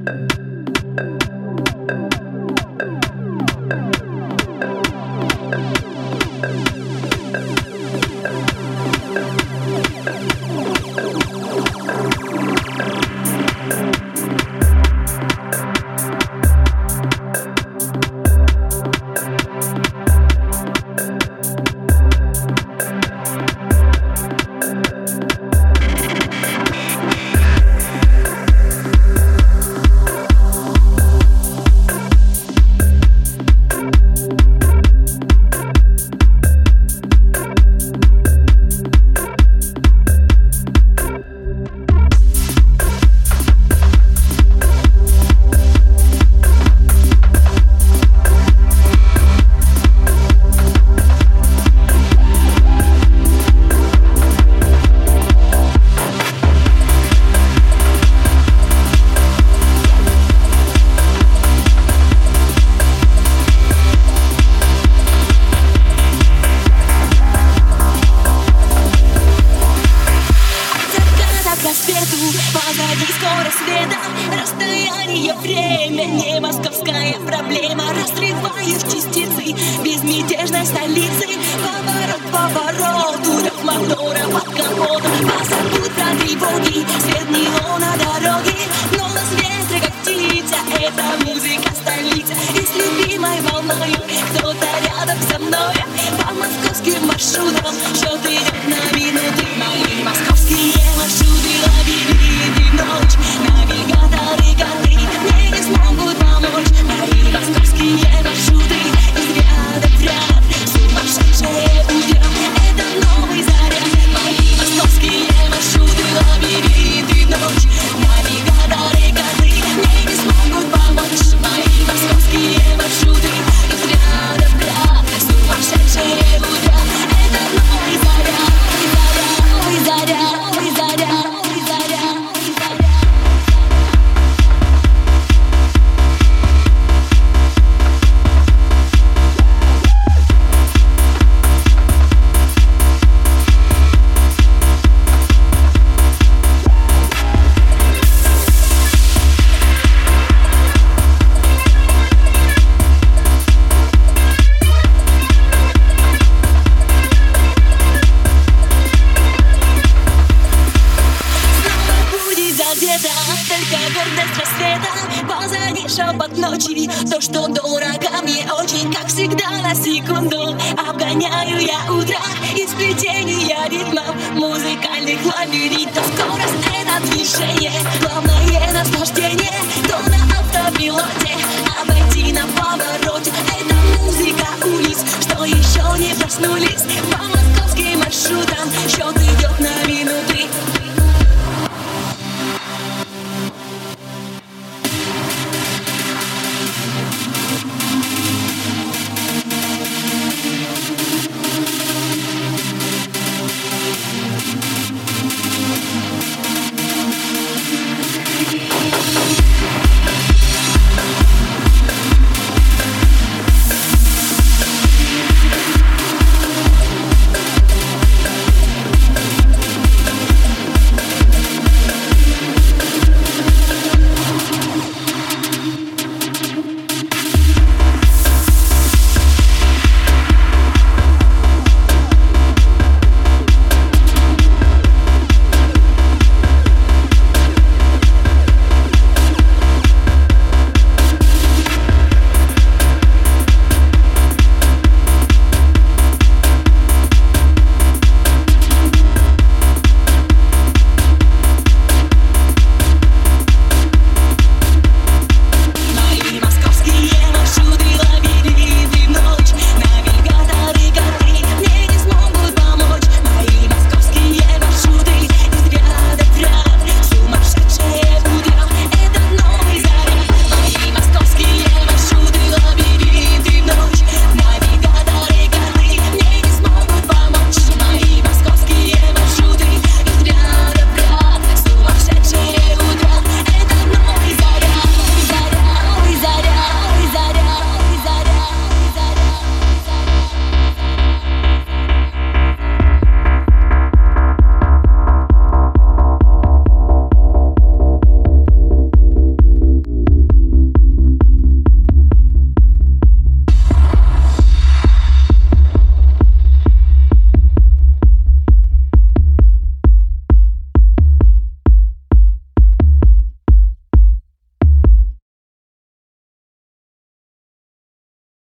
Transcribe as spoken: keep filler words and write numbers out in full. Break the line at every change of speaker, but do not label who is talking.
Позади скоро света, расстояние, время, не московская проблема. Разрываю частицы безмятежной столицы. Поворот, поворот, удав мотора под капотом. Позабудь про тревоги, свет неона дороги. Голос ветра, как птица, это музыка столицы. И с любимой волною кто-то рядом со мной. По московским маршрутам счет идет на минуты. Мои московские маршруты лабиринты в ночь. Навигаторы, коты мне не смогут помочь. Мои московские маршруты из ряда в ряд. Сумасшедшие утром, это новый заряд. Мои московские маршруты лабиринты в ночь. Навигаторы, коты мне не смогут помочь. Мои московские маршруты из ряда в ряд. Сумасшедшие утром, это новый заряд. Новый заряд, новый заряд, новый заряд, новый заряд. Только гордость рассвета, позади шепот ночи. То, что дорого мне очень, как всегда на секунду. Обгоняю я утро из плетения ритмов, музыкальных лабиринтов. Скорость — это движение, главное